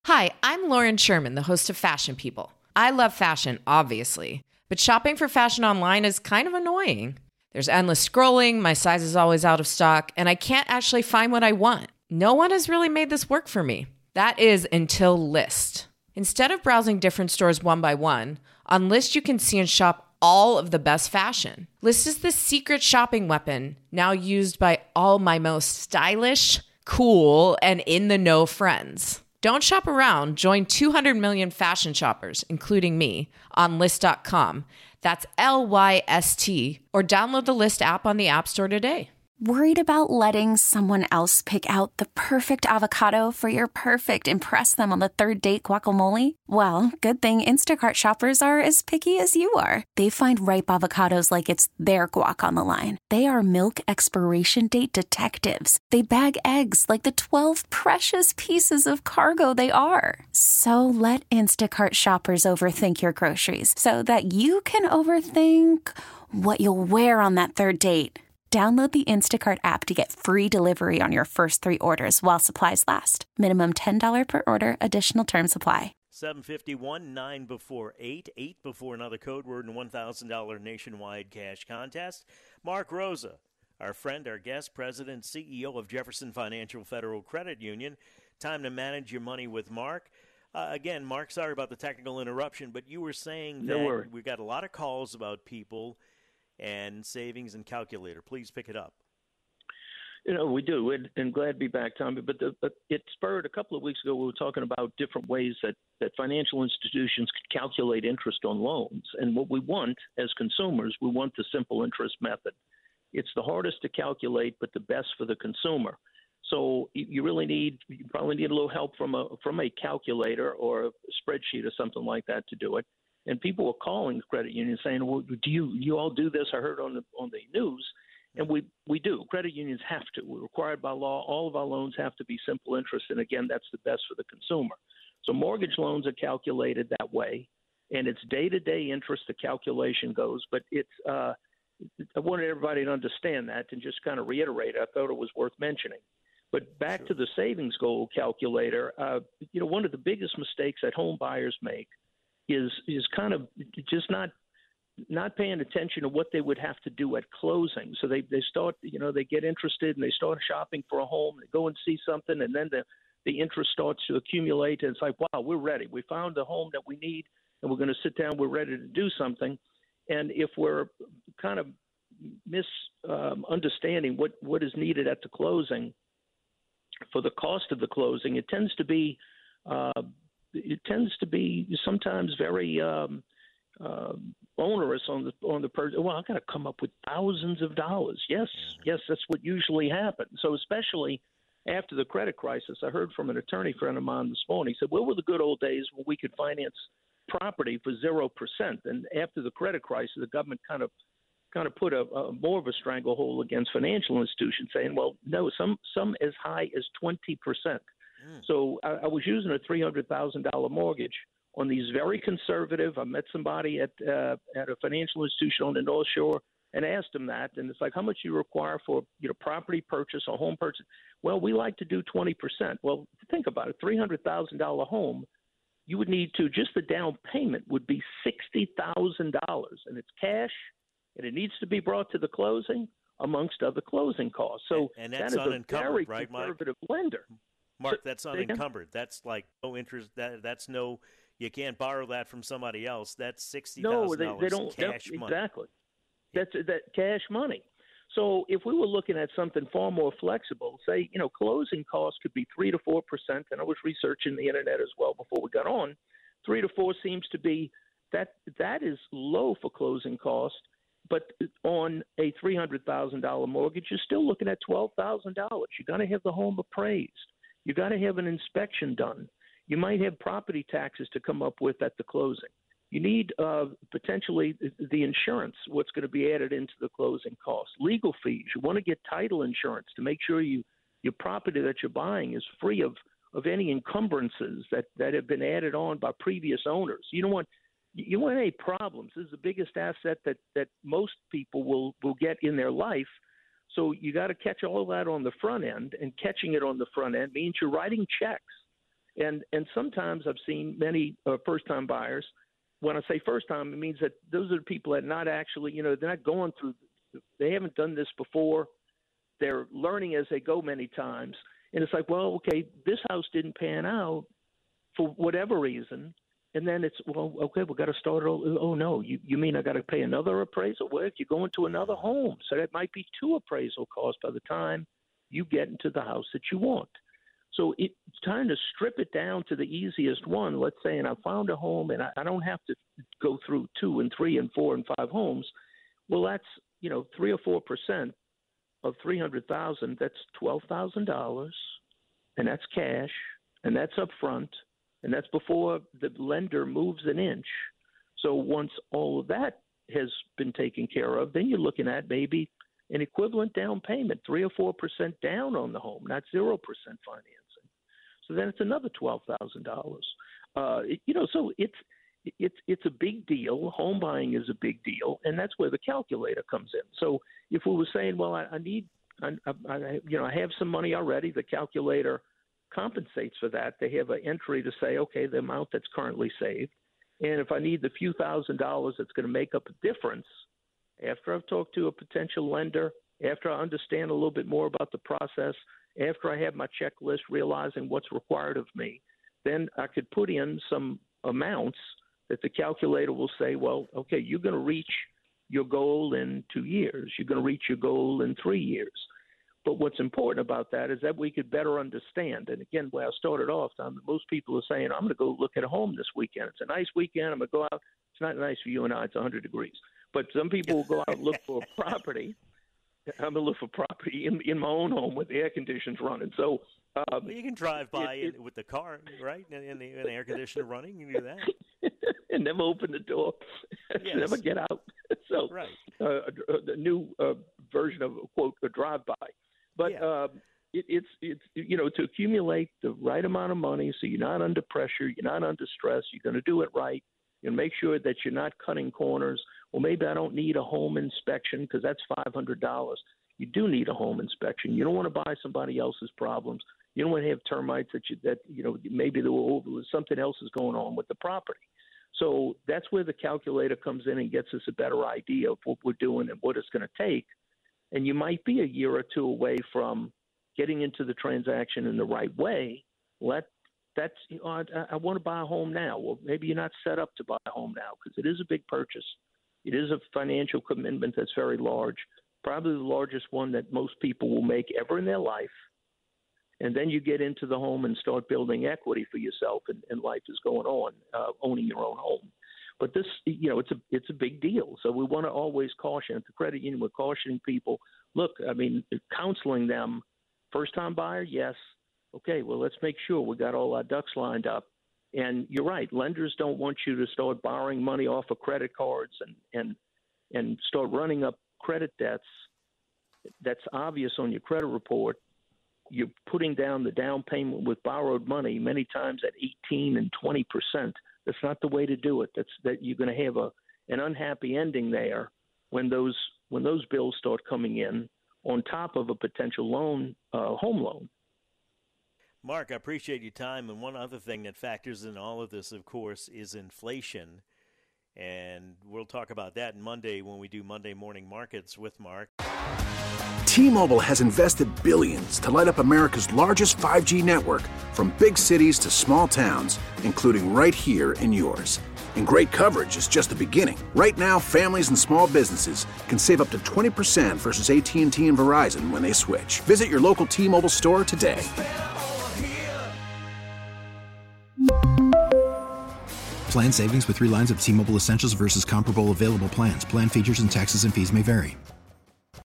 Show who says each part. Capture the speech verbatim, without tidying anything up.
Speaker 1: Hi, I'm Lauren Sherman, the host of Fashion People. I love fashion, obviously, but shopping for fashion online is kind of annoying. There's endless scrolling, my size is always out of stock, and I can't actually find what I want. No one has really made this work for me. That is until Lyst. Instead of browsing different stores one by one, on Lyst you can see and shop all of the best fashion. Lyst is the secret shopping weapon now used by all my most stylish, cool, and in-the-know friends. Don't shop around. Join two hundred million fashion shoppers, including me, on Lyst dot com. That's L Y S T. Or download the Lyst app on the App Store today.
Speaker 2: Worried about letting someone else pick out the perfect avocado for your perfect impress them on the third date guacamole? Well, good thing Instacart shoppers are as picky as you are. They find ripe avocados like it's their guac on the line. They are milk expiration date detectives. They bag eggs like the twelve precious pieces of cargo they are. So let Instacart shoppers overthink your groceries so that you can overthink what you'll wear on that third date. Download the Instacart app to get free delivery on your first three orders while supplies last. Minimum ten dollars per order. Additional terms apply.
Speaker 3: seven fifty-one, nine before eight, eight before another code word and one thousand dollars nationwide cash contest. Mark Rosa, our friend, our guest, president, C E O of Jefferson Financial Federal Credit Union. Time to manage your money with Mark. Uh, again, Mark, sorry about the technical interruption, but you were saying that
Speaker 4: No
Speaker 3: we got a lot of calls about people and savings and calculator. Please pick it up.
Speaker 4: You know, we do, and, and glad to be back, Tommy. But, the, but it spurred a couple of weeks ago. We were talking about different ways that, that financial institutions could calculate interest on loans. And what we want as consumers, we want the simple interest method. It's the hardest to calculate, but the best for the consumer. So you, you really need, you probably need a little help from a from a calculator or a spreadsheet or something like that to do it. And people were calling the credit union saying, well, do you you all do this? I heard on the on the news. And we, we do. Credit unions have to. We're required by law. All of our loans have to be simple interest. And, again, that's the best for the consumer. So mortgage loans are calculated that way. And it's day-to-day interest the calculation goes. But it's uh, I wanted everybody to understand that and just kind of reiterate. I thought it was worth mentioning. But back
Speaker 3: Sure.
Speaker 4: to the savings goal calculator, uh, you know, one of the biggest mistakes that home buyers make is is kind of just not not paying attention to what they would have to do at closing. So they, they start, you know, they get interested and they start shopping for a home. They go and see something, and then the, the interest starts to accumulate. And it's like, wow, we're ready. We found the home that we need, and we're going to sit down. We're ready to do something. And if we're kind of misunderstanding um, what, what is needed at the closing for the cost of the closing, it tends to be uh, it tends to be sometimes very um, uh, onerous on the on the person. Well, I got to come up with thousands of dollars. Yes,
Speaker 3: Mm-hmm.
Speaker 4: yes, that's what usually happens. So especially after the credit crisis, I heard from an attorney friend of mine this morning. He said, "Where were the good old days when we could finance property for zero percent?" And after the credit crisis, the government kind of kind of put a, a more of a stranglehold against financial institutions, saying, "Well, no, some some as high as twenty percent." Mm. So I, I was using a three hundred thousand dollar mortgage on these very conservative. I met somebody at uh, at a financial institution on the North Shore and asked them that, and it's like, how much do you require for you know property purchase or home purchase? Well, we like to do twenty percent. Well, think about it, three hundred thousand dollar home, you would need to just the down payment would be sixty thousand dollars, and it's cash, and it needs to be brought to the closing amongst other closing costs. So
Speaker 3: and, and that's
Speaker 4: that is
Speaker 3: unencumbered,
Speaker 4: a very
Speaker 3: right,
Speaker 4: conservative
Speaker 3: Mark?
Speaker 4: lender.
Speaker 3: Mark,
Speaker 4: So,
Speaker 3: that's unencumbered. That's like no interest. That that's no. You can't borrow that from somebody else. That's sixty thousand
Speaker 4: No,
Speaker 3: dollars
Speaker 4: they, they don't.
Speaker 3: cash
Speaker 4: that,
Speaker 3: money.
Speaker 4: Exactly. That's that cash money. So if we were looking at something far more flexible, say, you know, closing costs could be three to four percent. And I was researching the internet as well before we got on. Three to four seems to be that that is low for closing costs. But on a three hundred thousand dollar mortgage, you're still looking at twelve thousand dollars. You got to have the home appraised. You got to have an inspection done. You might have property taxes to come up with at the closing. You need uh, potentially the insurance, what's going to be added into the closing costs, legal fees. You want to get title insurance to make sure you your property that you're buying is free of, of any encumbrances that, that have been added on by previous owners. You don't want you want any problems. This is the biggest asset that, that most people will, will get in their life. So you got to catch all that on the front end, and catching it on the front end means you're writing checks. And and sometimes I've seen many uh, first-time buyers. When I say first-time, it means that those are the people that not actually, you know, they're not going through, they haven't done this before. They're learning as they go many times. And it's like, well, okay, this house didn't pan out for whatever reason. And then it's, well, okay, we've got to start it all. Oh, no, you, you mean I got to pay another appraisal? Well, if you go into another home, so that might be two appraisal costs by the time you get into the house that you want. So it's trying to strip it down to the easiest one. Let's say, and I found a home, and I, I don't have to go through two and three and four and five homes. Well, that's, you know, three or four percent of three hundred thousand. That's twelve thousand dollars, and that's cash, and that's up front, and that's before the lender moves an inch. So once all of that has been taken care of, then you're looking at maybe an equivalent down payment, three or four percent down on the home, not zero percent financing. So then it's another twelve thousand dollars. Uh, you know, so it's it's it's a big deal. Home buying is a big deal, and that's where the calculator comes in. So if we were saying, well, I, I need, I, I, you know, I have some money already, the calculator compensates for that. They have an entry to say, okay, the amount that's currently saved, and if I need the few thousand dollars that's going to make up a difference, after I've talked to a potential lender, after I understand a little bit more about the process, after I have my checklist, realizing what's required of me, then I could put in some amounts that the calculator will say, well, okay, you're going to reach your goal in two years. You're going to reach your goal in three years. But what's important about that is that we could better understand. And again, where I started off, Tom, most people are saying, I'm going to go look at a home this weekend. It's a nice weekend. I'm going to go out. It's not nice for you and I. It's one hundred degrees. But some people will go out and look for a property. I'm going to look for property in, in my own home with the air conditioners running. So um,
Speaker 3: well, you can drive by it, it, with the car, right, and the, and the air conditioner running. You can do that.
Speaker 4: And never open the door.
Speaker 3: Yes.
Speaker 4: Never get out. So
Speaker 3: right.
Speaker 4: uh, the new uh, version of, quote, a drive-by. But
Speaker 3: yeah.
Speaker 4: uh, it, it's, it's, you know, to accumulate the right amount of money so you're not under pressure, you're not under stress, you're going to do it right. And make sure that you're not cutting corners. Well, maybe I don't need a home inspection because that's five hundred dollars. You do need a home inspection. You don't want to buy somebody else's problems. You don't want to have termites that you that you know maybe there was something else is going on with the property. So that's where the calculator comes in and gets us a better idea of what we're doing and what it's going to take. And you might be a year or two away from getting into the transaction in the right way. Let That's you know, I, I want to buy a home now. Well, maybe you're not set up to buy a home now because it is a big purchase. It is a financial commitment that's very large, probably the largest one that most people will make ever in their life. And then you get into the home and start building equity for yourself, and, and life is going on, uh, owning your own home. But this, you know, it's a it's a big deal. So we want to always caution. At the credit union, we're cautioning people. Look, I mean, counseling them. First-time buyer, yes. Okay, well, let's make sure we got all our ducks lined up. And you're right, lenders don't want you to start borrowing money off of credit cards and, and, and start running up credit debts. That's obvious on your credit report. You're putting down the down payment with borrowed money many times at eighteen and twenty percent. That's not the way to do it. That's that you're going to have a an unhappy ending there when those when those bills start coming in on top of a potential loan, uh, home loan.
Speaker 3: Mark, I appreciate your time. And one other thing that factors in all of this, of course, is inflation. And we'll talk about that Monday when we do Monday Morning Markets with Mark.
Speaker 5: T-Mobile has invested billions to light up America's largest five G network, from big cities to small towns, including right here in yours. And great coverage is just the beginning. Right now, families and small businesses can save up to twenty percent versus A T and T and Verizon when they switch. Visit your local T-Mobile store today.
Speaker 6: Plan savings with three lines of T-Mobile Essentials versus comparable available plans. Plan features and taxes and fees may vary.